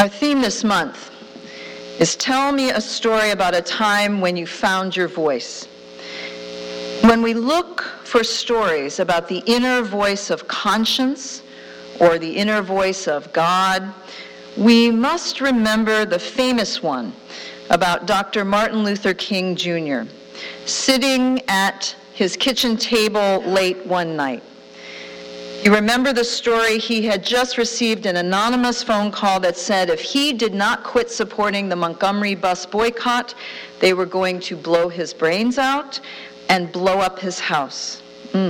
Our theme this month is Tell Me a Story About a Time When You Found Your Voice. When we look for stories about the inner voice of conscience or the inner voice of God, we must remember the famous one about Dr. Martin Luther King Jr. sitting at his kitchen table late one night. You remember the story. He had just received an anonymous phone call that said if he did not quit supporting the Montgomery bus boycott, they were going to blow his brains out and blow up his house.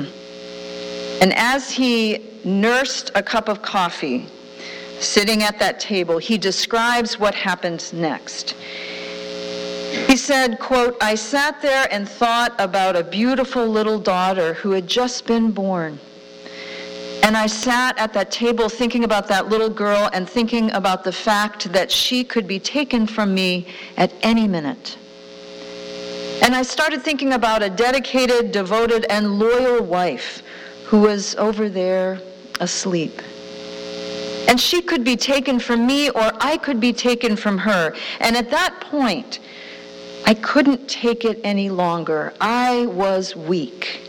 And as he nursed a cup of coffee, sitting at that table, he describes what happened next. He said, quote, "I sat there and thought about a beautiful little daughter who had just been born. And I sat at that table thinking about that little girl and thinking about the fact that she could be taken from me at any minute. And I started thinking about a dedicated, devoted, and loyal wife who was over there asleep. And she could be taken from me or I could be taken from her. And at that point, I couldn't take it any longer. I was weak.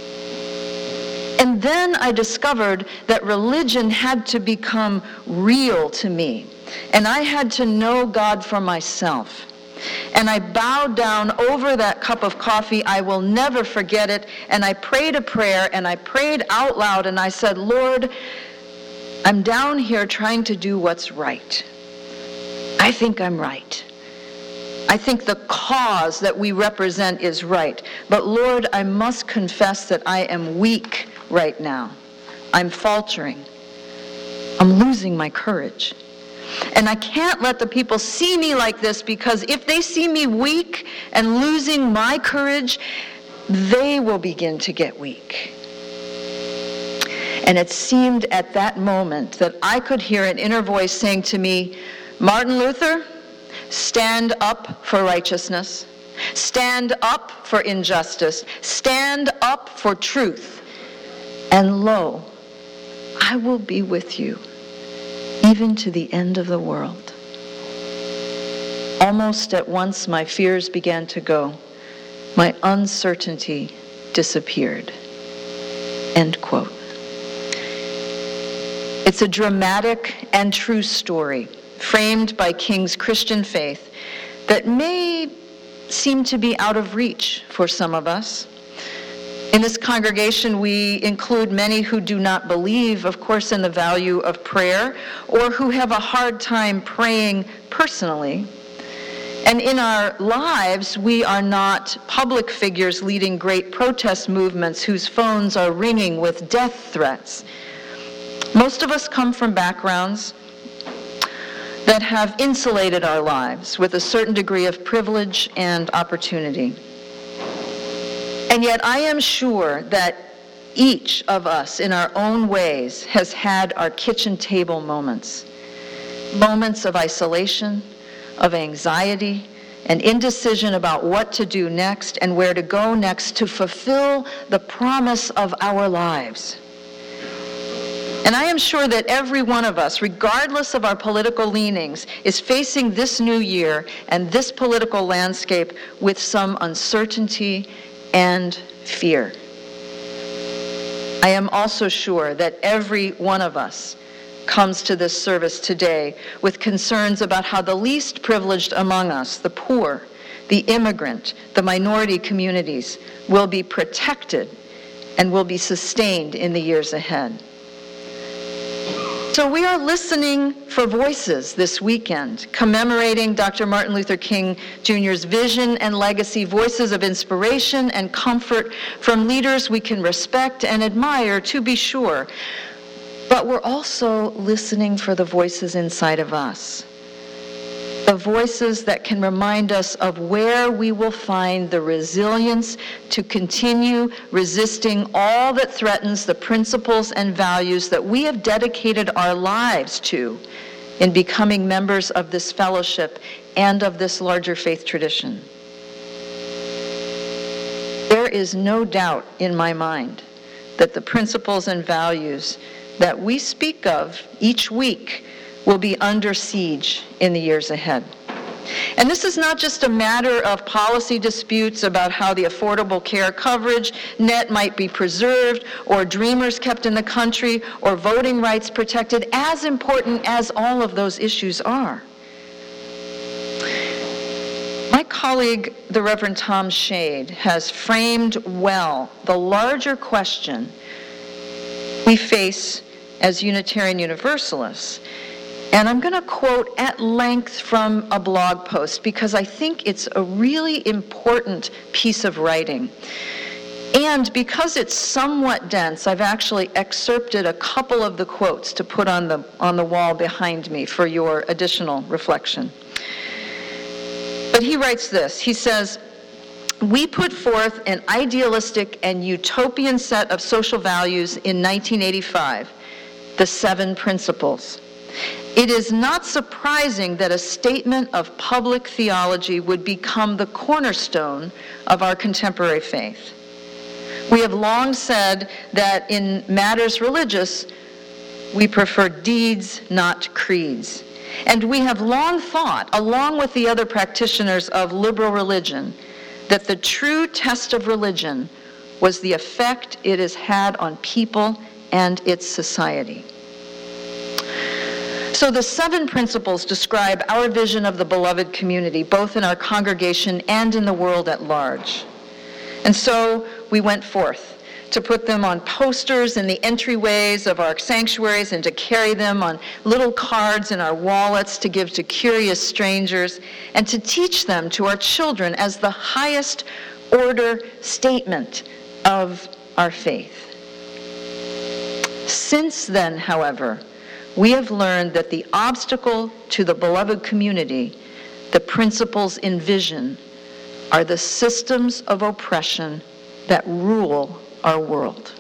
And then I discovered that religion had to become real to me, and I had to know God for myself. And I bowed down over that cup of coffee. I will never forget it. And I prayed a prayer, and I prayed out loud, and I said, Lord, I'm down here trying to do what's right. I think I'm right. I think the cause that we represent is right. But Lord, I must confess that I am weak right now. I'm faltering. I'm losing my courage. And I can't let the people see me like this, because if they see me weak and losing my courage, they will begin to get weak. And it seemed at that moment that I could hear an inner voice saying to me, Martin Luther, stand up for righteousness. Stand up for injustice. Stand up for truth. And lo, I will be with you, even to the end of the world. Almost at once, my fears began to go. My uncertainty disappeared. End quote. It's a dramatic and true story, framed by King's Christian faith, that may seem to be out of reach for some of us. In this congregation, we include many who do not believe, of course, in the value of prayer, or who have a hard time praying personally. And in our lives, we are not public figures leading great protest movements whose phones are ringing with death threats. Most of us come from backgrounds that have insulated our lives with a certain degree of privilege and opportunity. And yet I am sure that each of us in our own ways has had our kitchen table moments. Moments of isolation, of anxiety, and indecision about what to do next and where to go next to fulfill the promise of our lives. And I am sure that every one of us, regardless of our political leanings, is facing this new year and this political landscape with some uncertainty and fear. I am also sure that every one of us comes to this service today with concerns about how the least privileged among us, the poor, the immigrant, the minority communities, will be protected and will be sustained in the years ahead. So we are listening for voices this weekend, commemorating Dr. Martin Luther King Jr.'s vision and legacy, voices of inspiration and comfort from leaders we can respect and admire, to be sure. But we're also listening for the voices inside of us, the voices that can remind us of where we will find the resilience to continue resisting all that threatens the principles and values that we have dedicated our lives to in becoming members of this fellowship and of this larger faith tradition. There is no doubt in my mind that the principles and values that we speak of each week will be under siege in the years ahead. And this is not just a matter of policy disputes about how the Affordable Care Coverage net might be preserved, or dreamers kept in the country, or voting rights protected, as important as all of those issues are. My colleague, the Reverend Tom Shade, has framed well the larger question we face as Unitarian Universalists. And I'm going to quote at length from a blog post because I think it's a really important piece of writing. And because it's somewhat dense, I've actually excerpted a couple of the quotes to put on the wall behind me for your additional reflection. But he writes this. He says, "We put forth an idealistic and utopian set of social values in 1985, the 7 principles. It is not surprising that a statement of public theology would become the cornerstone of our contemporary faith. We have long said that in matters religious, we prefer deeds, not creeds. And we have long thought, along with the other practitioners of liberal religion, that the true test of religion was the effect it has had on people and its society." So the 7 principles describe our vision of the beloved community, both in our congregation and in the world at large. And so we went forth to put them on posters in the entryways of our sanctuaries and to carry them on little cards in our wallets to give to curious strangers and to teach them to our children as the highest order statement of our faith. Since then, however, we have learned that the obstacle to the beloved community, the principles in vision, are the systems of oppression that rule our world.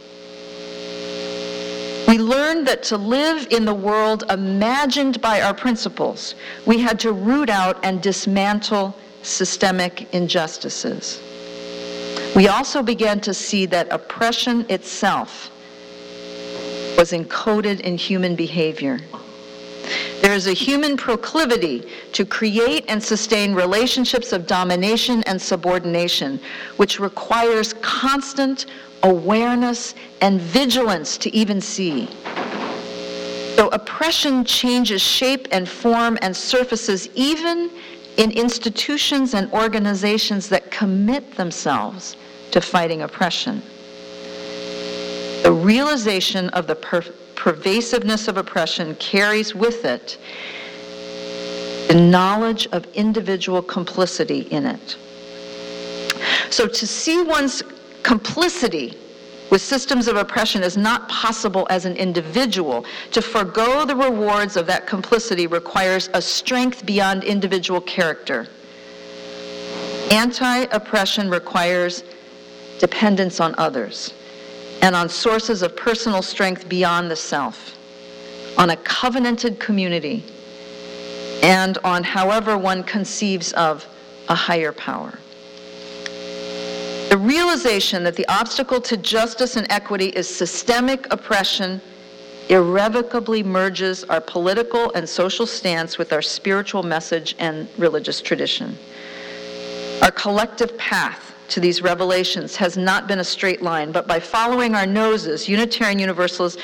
We learned that to live in the world imagined by our principles, we had to root out and dismantle systemic injustices. We also began to see that oppression itself was encoded in human behavior. There is a human proclivity to create and sustain relationships of domination and subordination, which requires constant awareness and vigilance to even see. So oppression changes shape and form and surfaces even in institutions and organizations that commit themselves to fighting oppression. The realization of the pervasiveness of oppression carries with it the knowledge of individual complicity in it. So to see one's complicity with systems of oppression is not possible as an individual. To forgo the rewards of that complicity requires a strength beyond individual character. Anti-oppression requires dependence on others and on sources of personal strength beyond the self, on a covenanted community, and on however one conceives of a higher power. The realization that the obstacle to justice and equity is systemic oppression irrevocably merges our political and social stance with our spiritual message and religious tradition. Our collective path to these revelations has not been a straight line, but by following our noses, Unitarian Universalism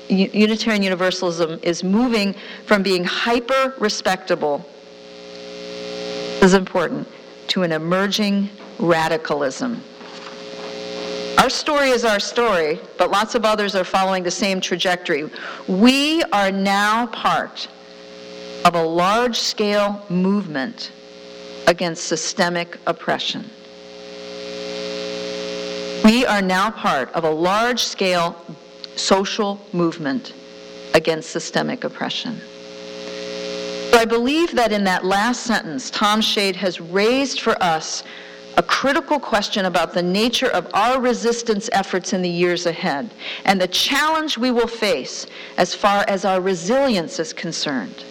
is moving from being hyper-respectable, this is important, to an emerging radicalism. Our story is our story, but lots of others are following the same trajectory. We are now part of a large-scale movement against systemic oppression. We are now part of a large-scale social movement against systemic oppression. So I believe that in that last sentence, Tom Shade has raised for us a critical question about the nature of our resistance efforts in the years ahead and the challenge we will face as far as our resilience is concerned.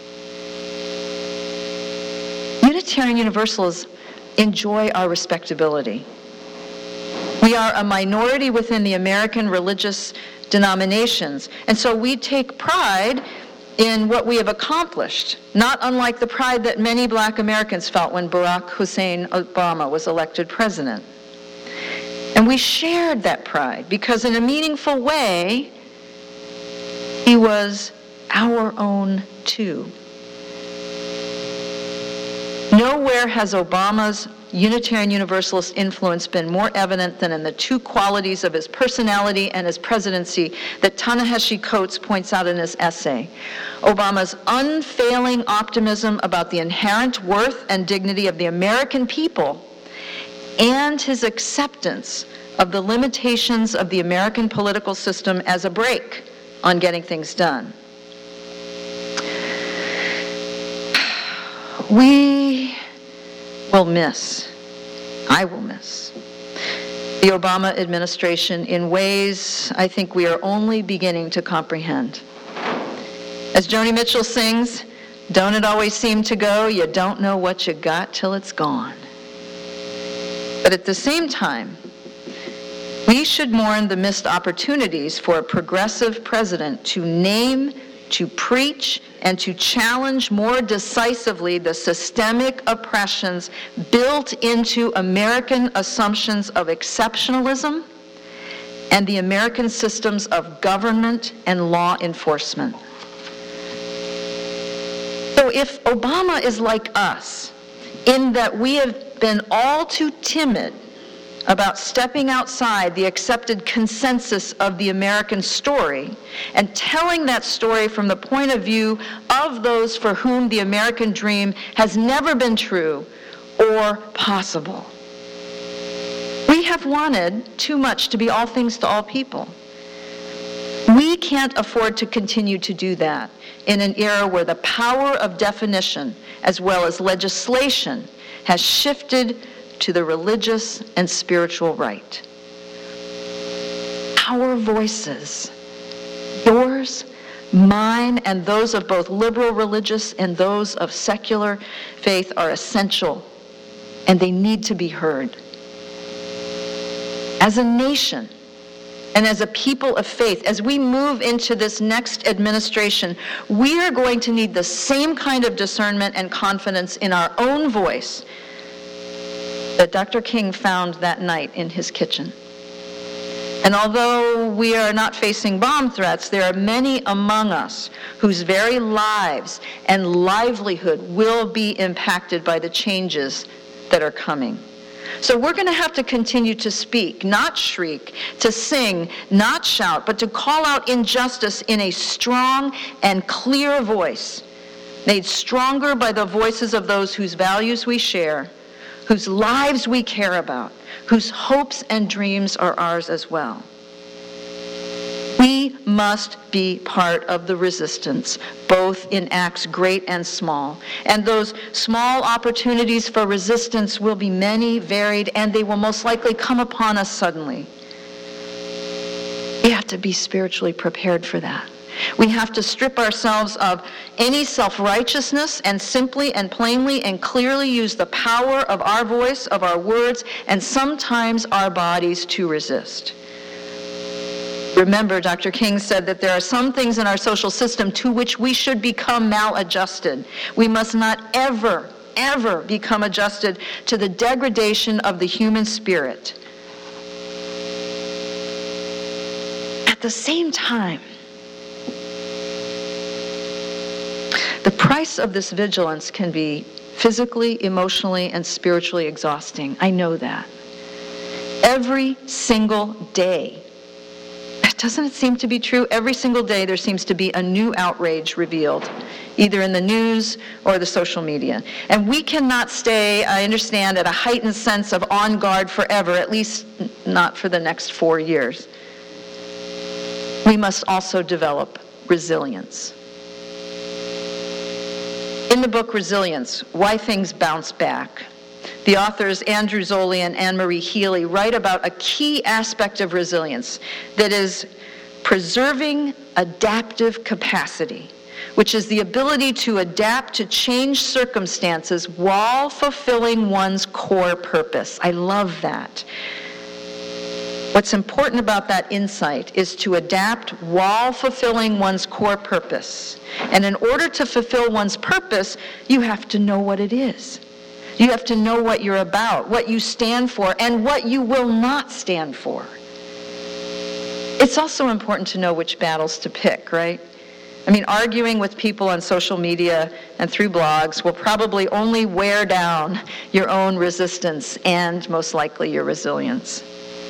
Unitarian Universalists enjoy our respectability. We are a minority within the American religious denominations, and so we take pride in what we have accomplished, not unlike the pride that many black Americans felt when Barack Hussein Obama was elected president. And we shared that pride because in a meaningful way, he was our own too. Nowhere has Obama's Unitarian Universalist influence been more evident than in the two qualities of his personality and his presidency that Ta-Nehisi Coates points out in his essay. Obama's unfailing optimism about the inherent worth and dignity of the American people and his acceptance of the limitations of the American political system as a brake on getting things done. We will miss, I will miss, the Obama administration in ways I think we are only beginning to comprehend. As Joni Mitchell sings, don't it always seem to go, you don't know what you got till it's gone. But at the same time, we should mourn the missed opportunities for a progressive president to name, to preach, and to challenge more decisively the systemic oppressions built into American assumptions of exceptionalism and the American systems of government and law enforcement. So if Obama is like us, in that we have been all too timid about stepping outside the accepted consensus of the American story and telling that story from the point of view of those for whom the American dream has never been true or possible. We have wanted too much to be all things to all people. We can't afford to continue to do that in an era where the power of definition as well as legislation has shifted to the religious and spiritual right. Our voices, yours, mine, and those of both liberal religious and those of secular faith are essential, and they need to be heard. As a nation, and as a people of faith, as we move into this next administration, we are going to need the same kind of discernment and confidence in our own voice that Dr. King found that night in his kitchen. And although we are not facing bomb threats, there are many among us whose very lives and livelihood will be impacted by the changes that are coming. So we're going to have to continue to speak, not shriek, to sing, not shout, but to call out injustice in a strong and clear voice, made stronger by the voices of those whose values we share, whose lives we care about, whose hopes and dreams are ours as well. We must be part of the resistance, both in acts great and small. And those small opportunities for resistance will be many, varied, and they will most likely come upon us suddenly. We have to be spiritually prepared for that. We have to strip ourselves of any self-righteousness and simply and plainly and clearly use the power of our voice, of our words, and sometimes our bodies to resist. Remember, Dr. King said that there are some things in our social system to which we should become maladjusted. We must not ever, ever become adjusted to the degradation of the human spirit. At the same time, the price of this vigilance can be physically, emotionally, and spiritually exhausting. I know that. Every single day. Doesn't it seem to be true? Every single day there seems to be a new outrage revealed, either in the news or the social media. And we cannot stay, I understand, at a heightened sense of on guard forever, at least not for the next 4 years. We must also develop resilience. In the book Resilience, Why Things Bounce Back, the authors Andrew Zolli and Anne-Marie Healy write about a key aspect of resilience that is preserving adaptive capacity, which is the ability to adapt to changed circumstances while fulfilling one's core purpose. I love that. What's important about that insight is to adapt while fulfilling one's core purpose. And in order to fulfill one's purpose, you have to know what it is. You have to know what you're about, what you stand for, and what you will not stand for. It's also important to know which battles to pick, right? I mean, arguing with people on social media and through blogs will probably only wear down your own resistance and most likely your resilience.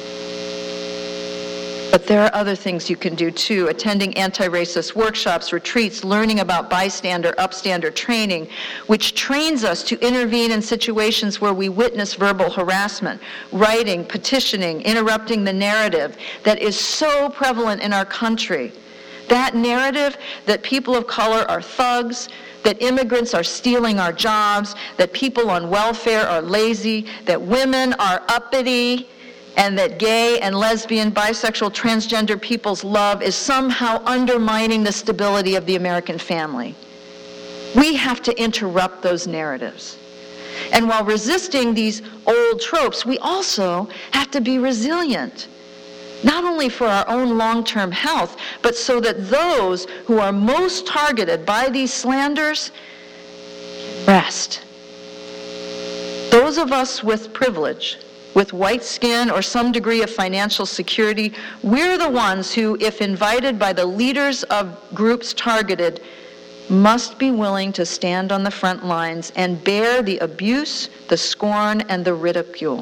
But there are other things you can do too. Attending anti-racist workshops, retreats, learning about bystander, upstander training, which trains us to intervene in situations where we witness verbal harassment, writing, petitioning, interrupting the narrative that is so prevalent in our country. That narrative that people of color are thugs, that immigrants are stealing our jobs, that people on welfare are lazy, that women are uppity, and that gay and lesbian, bisexual, transgender people's love is somehow undermining the stability of the American family. We have to interrupt those narratives. And while resisting these old tropes, we also have to be resilient, not only for our own long-term health, but so that those who are most targeted by these slanders can rest. Those of us with privilege, with white skin or some degree of financial security, we're the ones who, if invited by the leaders of groups targeted, must be willing to stand on the front lines and bear the abuse, the scorn, and the ridicule.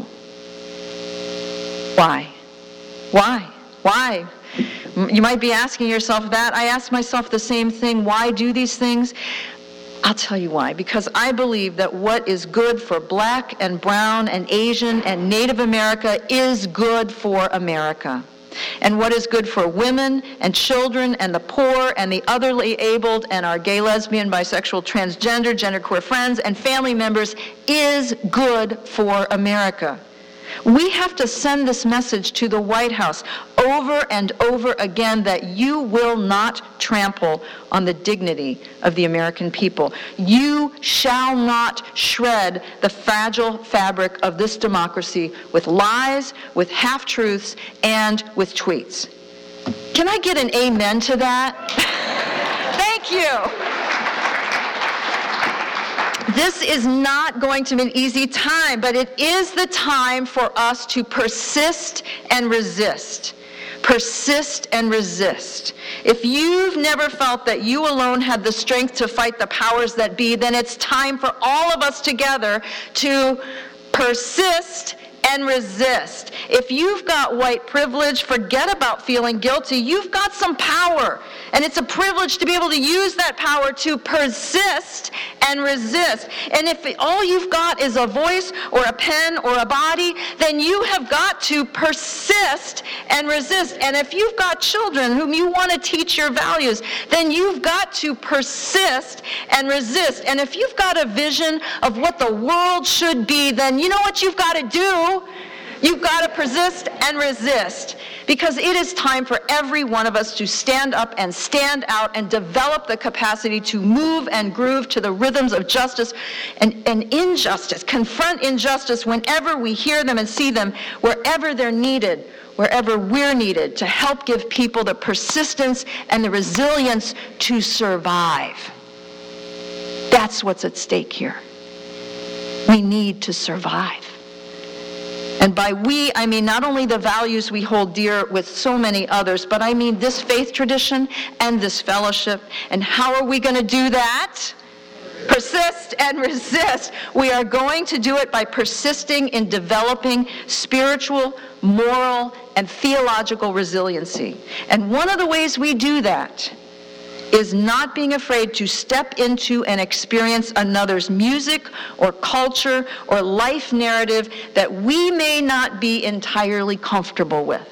Why? Why? Why? You might be asking yourself that. I ask myself the same thing. Why do these things? I'll tell you why. Because I believe that what is good for Black and Brown and Asian and Native America is good for America. And what is good for women and children and the poor and the otherly abled and our gay, lesbian, bisexual, transgender, genderqueer friends and family members is good for America. We have to send this message to the White House over and over again that you will not trample on the dignity of the American people. You shall not shred the fragile fabric of this democracy with lies, with half-truths, and with tweets. Can I get an amen to that? Thank you. This is not going to be an easy time, but it is the time for us to persist and resist. Persist and resist. If you've never felt that you alone had the strength to fight the powers that be, then it's time for all of us together to persist and resist. If you've got white privilege, forget about feeling guilty. You've got some power, and it's a privilege to be able to use that power to persist and resist. And if all you've got is a voice or a pen or a body, then you have got to persist and resist. And if you've got children whom you want to teach your values, then you've got to persist and resist. And if you've got a vision of what the world should be, then you know what you've got to do? You've got to persist and resist, because it is time for every one of us to stand up and stand out and develop the capacity to move and groove to the rhythms of justice and injustice, confront injustice whenever we hear them and see them, wherever they're needed, wherever we're needed, to help give people the persistence and the resilience to survive. That's what's at stake here. We need to survive. And by we, I mean not only the values we hold dear with so many others, but I mean this faith tradition and this fellowship. And how are we going to do that? Persist and resist. We are going to do it by persisting in developing spiritual, moral, and theological resiliency. And one of the ways we do that is not being afraid to step into and experience another's music or culture or life narrative that we may not be entirely comfortable with.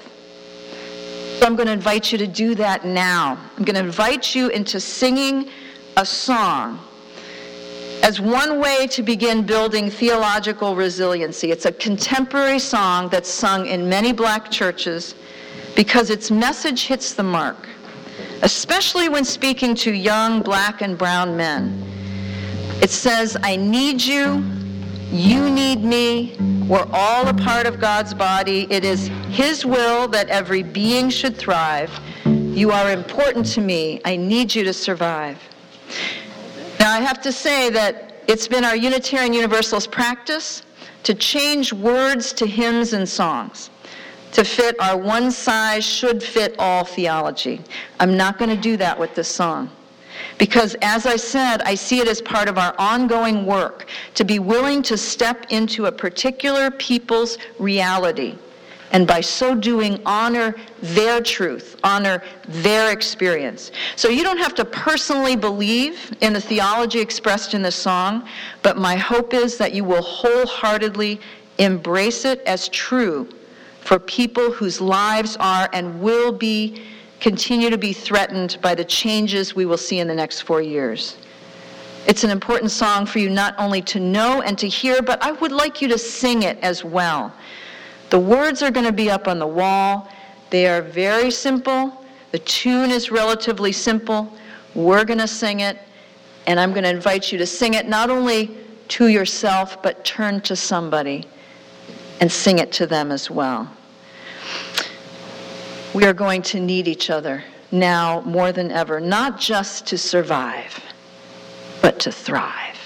So I'm going to invite you to do that now. I'm going to invite you into singing a song as one way to begin building theological resiliency. It's a contemporary song that's sung in many Black churches because its message hits the mark, especially when speaking to young Black and brown men. It says, I need you, you need me, We're all a part of God's body. It is His will that every being should thrive. You are important to me. I need you to survive. Now, I have to say that it's been our Unitarian Universalist practice to change words to hymns and songs to fit our one-size-should-fit-all theology. I'm not going to do that with this song. Because, as I said, I see it as part of our ongoing work to be willing to step into a particular people's reality, and by so doing, honor their truth, honor their experience. So you don't have to personally believe in the theology expressed in this song, but my hope is that you will wholeheartedly embrace it as true for people whose lives are and will continue to be threatened by the changes we will see in the next 4 years. It's an important song for you not only to know and to hear, but I would like you to sing it as well. The words are going to be up on the wall. They are very simple. The tune is relatively simple. We're going to sing it, and I'm going to invite you to sing it not only to yourself, but turn to somebody and sing it to them as well. We are going to need each other now more than ever, not just to survive, but to thrive.